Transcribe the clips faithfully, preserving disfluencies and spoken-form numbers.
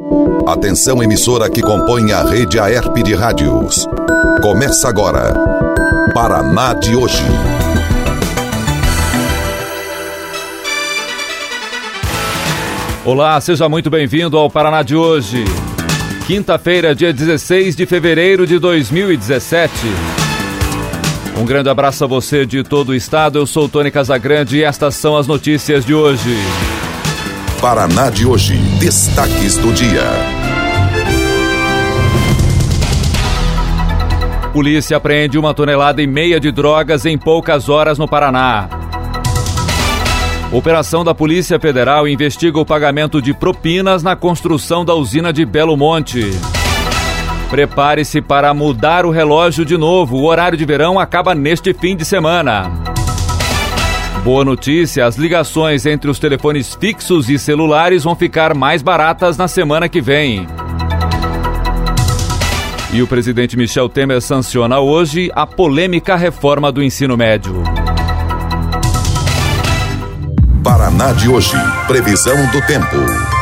Atenção, emissora que compõe a rede Aerp de rádios. Começa agora, Paraná de hoje. Olá, seja muito bem-vindo ao Paraná de hoje. Quinta-feira, dia dezesseis de fevereiro de dois mil e dezessete. Um grande abraço a você de todo o estado. Eu sou Tony Casagrande e estas são as notícias de hoje. Paraná de hoje. Destaques do dia. Polícia apreende uma tonelada e meia de drogas em poucas horas no Paraná. Operação da Polícia Federal investiga o pagamento de propinas na construção da usina de Belo Monte. Prepare-se para mudar o relógio de novo. O horário de verão acaba neste fim de semana. Boa notícia, as ligações entre os telefones fixos e celulares vão ficar mais baratas na semana que vem. E o presidente Michel Temer sanciona hoje a polêmica reforma do ensino médio. Paraná de hoje. Previsão do tempo.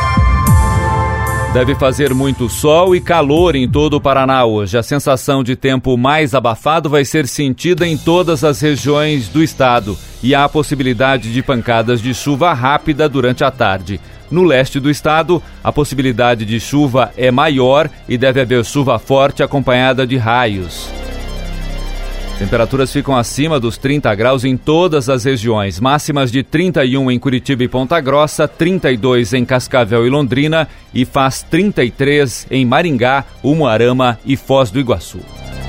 Deve fazer muito sol e calor em todo o Paraná hoje. A sensação de tempo mais abafado vai ser sentida em todas as regiões do estado e há a possibilidade de pancadas de chuva rápida durante a tarde. No leste do estado, a possibilidade de chuva é maior e deve haver chuva forte acompanhada de raios. Temperaturas ficam acima dos trinta graus em todas as regiões, máximas de trinta e um em Curitiba e Ponta Grossa, trinta e dois em Cascavel e Londrina e faz trinta e três em Maringá, Umuarama e Foz do Iguaçu.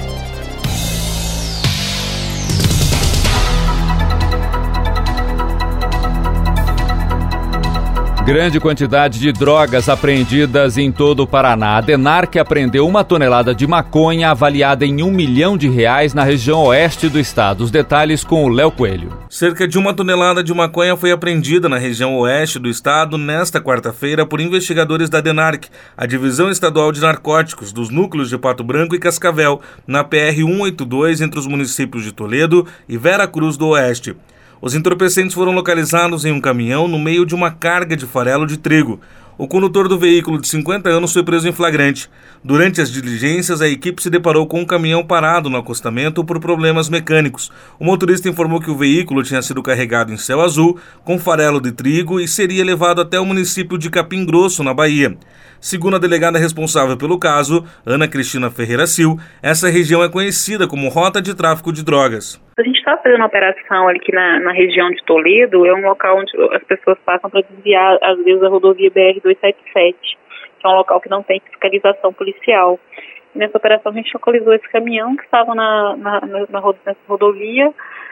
Grande quantidade de drogas apreendidas em todo o Paraná. A DENARC apreendeu uma tonelada de maconha avaliada em um milhão de reais na região oeste do estado. Os detalhes com o Léo Coelho. Cerca de uma tonelada de maconha foi apreendida na região oeste do estado nesta quarta-feira por investigadores da DENARC, a Divisão Estadual de Narcóticos, dos núcleos de Pato Branco e Cascavel, na P R cento e oitenta e dois entre os municípios de Toledo e Vera Cruz do Oeste. Os entorpecentes foram localizados em um caminhão no meio de uma carga de farelo de trigo. O condutor do veículo, de cinquenta anos, foi preso em flagrante. Durante as diligências, a equipe se deparou com um caminhão parado no acostamento por problemas mecânicos. O motorista informou que o veículo tinha sido carregado em céu azul, com farelo de trigo e seria levado até o município de Capim Grosso, na Bahia. Segundo a delegada responsável pelo caso, Ana Cristina Ferreira Sil, essa região é conhecida como rota de tráfico de drogas. A gente está fazendo uma operação aqui na, na região de Toledo, é um local onde as pessoas passam para desviar, às vezes, a rodovia B R duzentos e setenta e sete, que é um local que não tem fiscalização policial. E nessa operação a gente localizou esse caminhão que estava na, na, na, na rodovia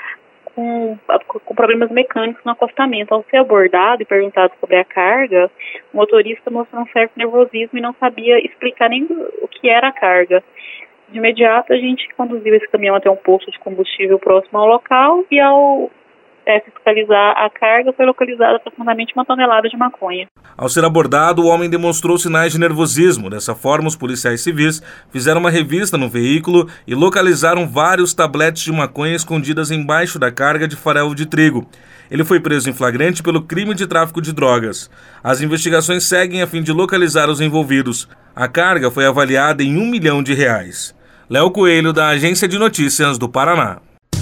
com, com problemas mecânicos no acostamento. Ao ser abordado e perguntado sobre a carga, o motorista mostrou um certo nervosismo e não sabia explicar nem o que era a carga. De imediato, a gente conduziu esse caminhão até um posto de combustível próximo ao local e, ao é, fiscalizar a carga, foi localizada aproximadamente uma tonelada de maconha. Ao ser abordado, o homem demonstrou sinais de nervosismo. Dessa forma, os policiais civis fizeram uma revista no veículo e localizaram vários tabletes de maconha escondidas embaixo da carga de farelo de trigo. Ele foi preso em flagrante pelo crime de tráfico de drogas. As investigações seguem a fim de localizar os envolvidos. A carga foi avaliada em um milhão de reais. Léo Coelho, da Agência de Notícias do Paraná.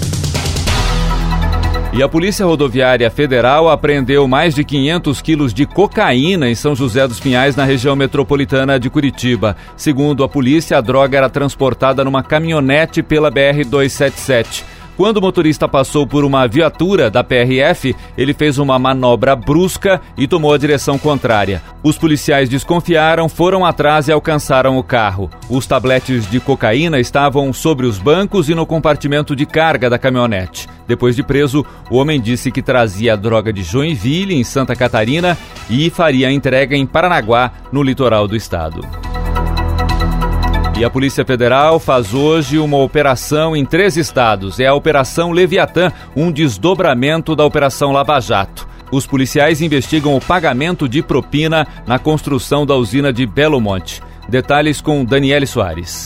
E a Polícia Rodoviária Federal apreendeu mais de quinhentos quilos de cocaína em São José dos Pinhais, na região metropolitana de Curitiba. Segundo a polícia, a droga era transportada numa caminhonete pela B R duzentos e setenta e sete. Quando o motorista passou por uma viatura da P R F, ele fez uma manobra brusca e tomou a direção contrária. Os policiais desconfiaram, foram atrás e alcançaram o carro. Os tabletes de cocaína estavam sobre os bancos e no compartimento de carga da caminhonete. Depois de preso, o homem disse que trazia a droga de Joinville, em Santa Catarina, e faria a entrega em Paranaguá, no litoral do estado. E a Polícia Federal faz hoje uma operação em três estados. É a Operação Leviatã, um desdobramento da Operação Lava Jato. Os policiais investigam o pagamento de propina na construção da usina de Belo Monte. Detalhes com Daniele Soares.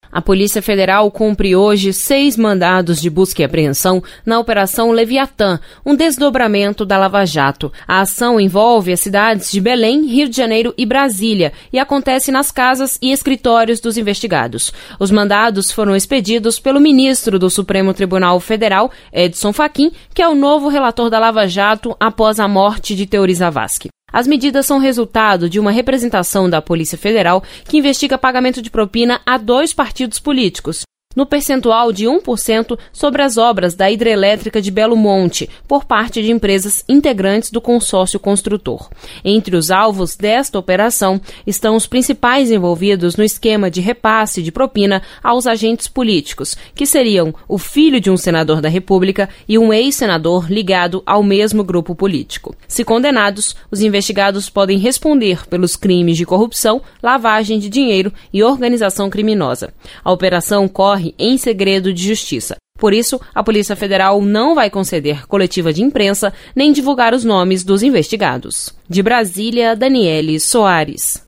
A Polícia Federal cumpre hoje seis mandados de busca e apreensão na Operação Leviatã, um desdobramento da Lava Jato. A ação envolve as cidades de Belém, Rio de Janeiro e Brasília e acontece nas casas e escritórios dos investigados. Os mandados foram expedidos pelo ministro do Supremo Tribunal Federal, Edson Fachin, que é o novo relator da Lava Jato após a morte de Teori Zavascki. As medidas são resultado de uma representação da Polícia Federal que investiga pagamento de propina a dois partidos políticos, no percentual de um por cento sobre as obras da hidrelétrica de Belo Monte, por parte de empresas integrantes do consórcio construtor. Entre os alvos desta operação estão os principais envolvidos no esquema de repasse de propina aos agentes políticos, que seriam o filho de um senador da República e um ex-senador ligado ao mesmo grupo político. Se condenados, os investigados podem responder pelos crimes de corrupção, lavagem de dinheiro e organização criminosa. A operação corre em segredo de justiça. Por isso, a Polícia Federal não vai conceder coletiva de imprensa nem divulgar os nomes dos investigados. De Brasília, Daniele Soares.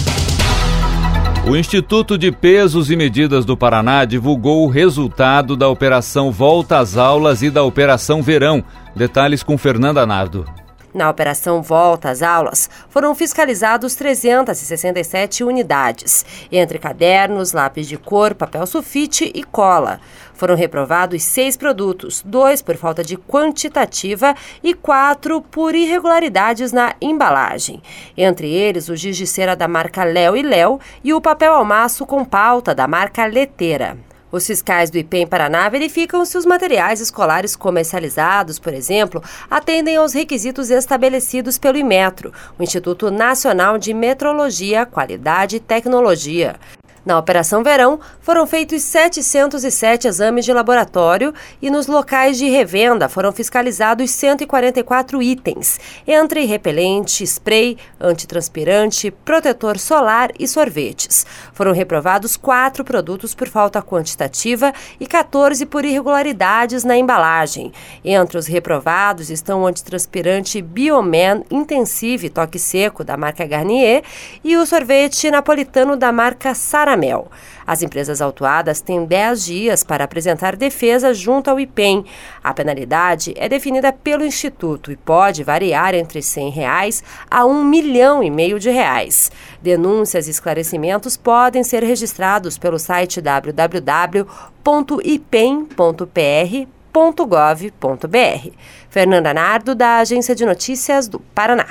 O Instituto de Pesos e Medidas do Paraná divulgou o resultado da Operação Volta às Aulas e da Operação Verão. Detalhes com Fernanda Nardo. Na Operação Volta às Aulas, foram fiscalizados trezentas e sessenta e sete unidades, entre cadernos, lápis de cor, papel sulfite e cola. Foram reprovados seis produtos, dois por falta de quantitativa e quatro por irregularidades na embalagem. Entre eles, o giz de cera da marca Léo e Léo e o papel almaço com pauta da marca Leteira. Os fiscais do IPEM Paraná verificam se os materiais escolares comercializados, por exemplo, atendem aos requisitos estabelecidos pelo Inmetro, o Instituto Nacional de Metrologia, Qualidade e Tecnologia. Na Operação Verão, foram feitos setecentos e sete exames de laboratório e nos locais de revenda foram fiscalizados cento e quarenta e quatro itens, entre repelente, spray, antitranspirante, protetor solar e sorvetes. Foram reprovados quatro produtos por falta quantitativa e quatorze por irregularidades na embalagem. Entre os reprovados estão o antitranspirante Bioman Intensive Toque Seco, da marca Garnier, e o sorvete napolitano da marca Sara Mel. As empresas autuadas têm dez dias para apresentar defesa junto ao IPEM. A penalidade é definida pelo Instituto e pode variar entre cem reais a um milhão e meio de reais. Denúncias e esclarecimentos podem ser registrados pelo site w w w ponto ipem ponto p r ponto gov ponto b r. Fernanda Nardo, da Agência de Notícias do Paraná.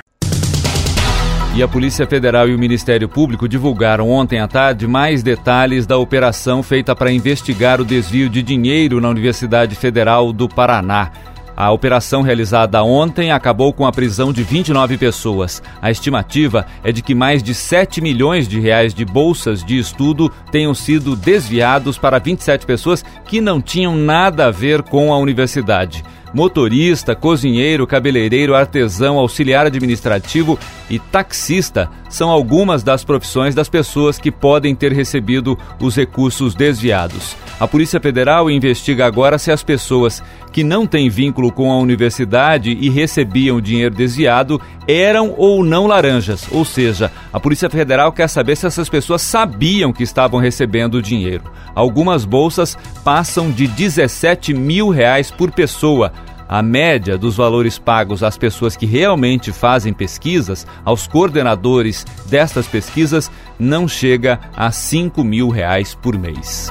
E a Polícia Federal e o Ministério Público divulgaram ontem à tarde mais detalhes da operação feita para investigar o desvio de dinheiro na Universidade Federal do Paraná. A operação realizada ontem acabou com a prisão de vinte e nove pessoas. A estimativa é de que mais de sete milhões de reais de bolsas de estudo tenham sido desviados para vinte e sete pessoas que não tinham nada a ver com a universidade. Motorista, cozinheiro, cabeleireiro, artesão, auxiliar administrativo e taxista são algumas das profissões das pessoas que podem ter recebido os recursos desviados. A Polícia Federal investiga agora se as pessoas que não têm vínculo com a universidade e recebiam dinheiro desviado eram ou não laranjas. Ou seja, a Polícia Federal quer saber se essas pessoas sabiam que estavam recebendo o dinheiro. Algumas bolsas passam de dezessete mil reais por pessoa. A média dos valores pagos às pessoas que realmente fazem pesquisas, aos coordenadores destas pesquisas, não chega a cinco mil reais por mês.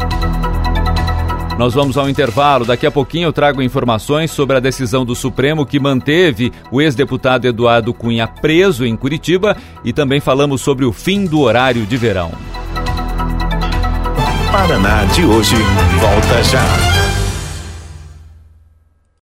Nós vamos ao intervalo. Daqui a pouquinho eu trago informações sobre a decisão do Supremo que manteve o ex-deputado Eduardo Cunha preso em Curitiba e também falamos sobre o fim do horário de verão. Paraná de hoje volta já.